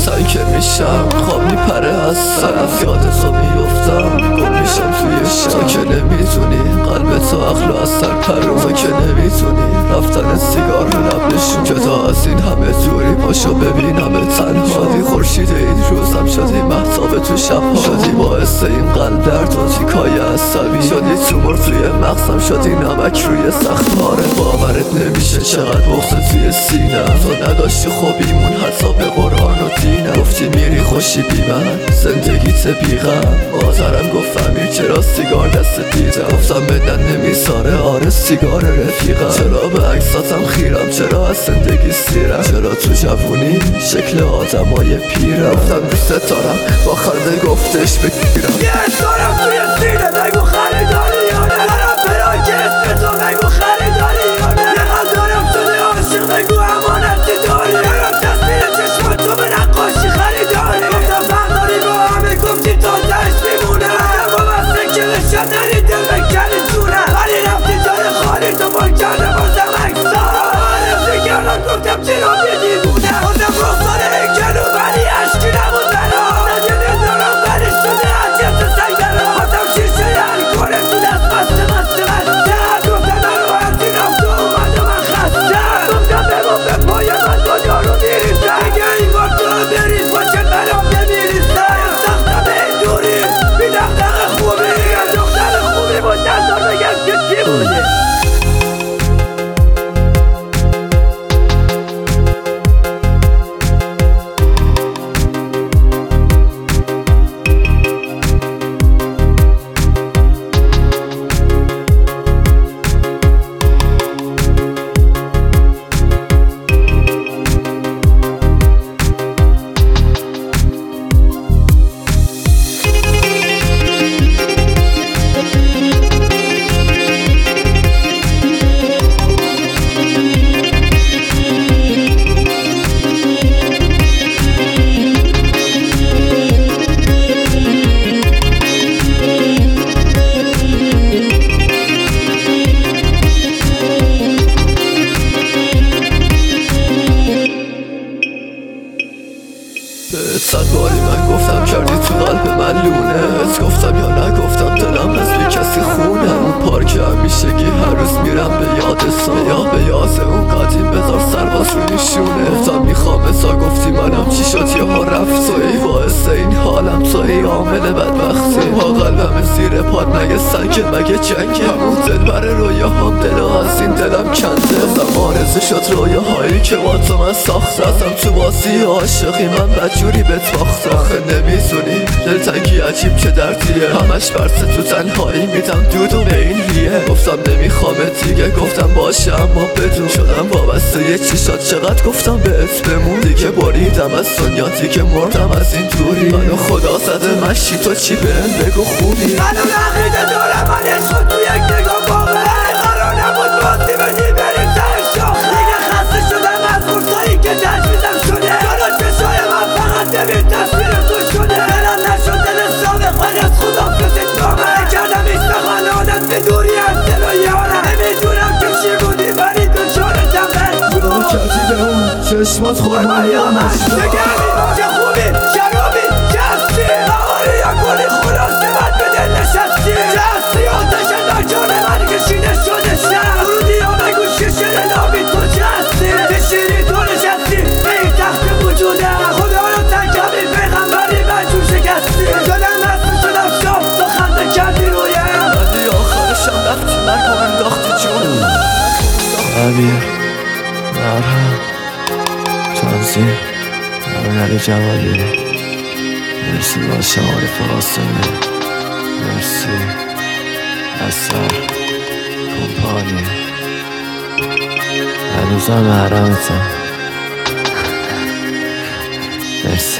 سنگ که میشم خواب میپره از سرم، یاد تو میفتم گم میشم توی شب. تو که نمیتونی قلب تو عقل از سر پرو، تو که نمیتونی رفتن سیگار رو لب نشون که تا از این همه دوری پاشو ببینم تنها. شدی خورشید این روزم، شدی مهتاب تو شبها، شدی باعث این قلب درد و تیکای عصبی، شدی تومور توی مغزم، شدی نمک روی سختاره. باورت نمیشه چقدر بغض توی سینم، تو نداشتی خوبیمون حتی به قرآن و دینم. گفتی میری خوشی بی من زندگیت بیغم، مادرم گفت امیر چرا سیگار دست دیدم، گفتم بدن نمیساره آره سیگار رفیقم. چرا به عکساتم خیرم، چرا از زندگی سیرم، چرا تو جوونی شکل آدمای پیرم. گفتم دوست دارم با خنده گفتش بگیرم، یه دارم توی سینه بگو خریداری یا نه، دارم پراک اسم تو بگو خریداری یا نه، یه قلب دارم شده عاشق بگو امانتی داری، دارم تصویر چشمات تو به نقاشی خریداری. گفتم برداری با همه گفتی تا تش میمونه، با بسته که بشم نری دل بکنی جونه، ولی رفتی جای خالی تو بار کرده بازم اکسا رفتی کردم. گفتم چرا یه دیوونه، گفتم رخصاره کنو ولی عشقی نبود برا، نجنه دارم ولی شده عجیت سنگ برا. گفتم شیشه یعنی کنه تو دست بسته گفتم نرو هرچی رفت و اومده من خستم. گفتم بگو به پای من دنیا رو میریزم، دیگه این بار تو بریز باشد برام نمیریزم. سختم به این دوری بی دقدقه خوبی، یه دختر خوبی با دندار بگم که چی بودی. صد باری من گفتم کردی تو قلب من لونه، ات گفتم یا نگفتم دلم از بی کسی خونه. اون پارک همیشگی هر روز میرم به یاد سا، به یاد اون قدیم بذار سرباز رو نشونه. گفتم میخوام ازا گفتی منم چی شد یا ها رفت، توی باعث این حالم، توی عامل بدبختی. با قلبم زیر پاد مگه سنگه مگه جنگه، همون دل بره رویاهام دلا از این دلم کنده. ازم آرزو شد رویاهایی که با تو من ساخته، ازم تو بازی عاشقی من بدجوری بتواخته. آخه نمیتونی دلتنگی عجیب که دردیه، همش برسه تو تنهایی میدم دودو به این ریه. گفتم نمیخوامت دیگه گفتم باشه اما بدون، شدم وابسته یه چیشات چقدر گفتم بهت بمون. دیگه بریدم از دنیا دیگه مردم از این دوری، منو خدا زده مشی تو چی بهم بگو خوبی. منو نقیده دارم من عشق تو یک نگاه باقه، قرار نبود بازی بدی بریم سر شاخه. دیگه خسته شدم از فرصایی که تجویزم شده، جلو چشای من فقط نمید تصویر تو شده. دلم نشد دل سابق من از خدا فزید نامه، کردم ایش بخوان عادت به دوری از دل و یاره. نمیدونم که چی بودی ولی تو شارتم مجبور کردی به اون چشمات خورمایی همش نگردی چه خوبی شرابی چه هستی، بهاری یا گلی خلاصه بد به دل نشستی. چه هستی آتشه در جان من کشیده شده شب، ورودی یا بگو شیشه نابی تو چه هستی، چه شیری تو نشستی به این تخت وجودم. خدا رو تنکمی پیغمبری مجبور شکستی، شدم مست شدم شام تو خنده کردی رویم، ولی آخرشم وقتی مرگم انداختی جون. امیر مرهم تنظیم علی جوالی، مرسی باشه عارف قاسمی، مرسی اثر کمپانی، هنوزم محرمتم. مرسی.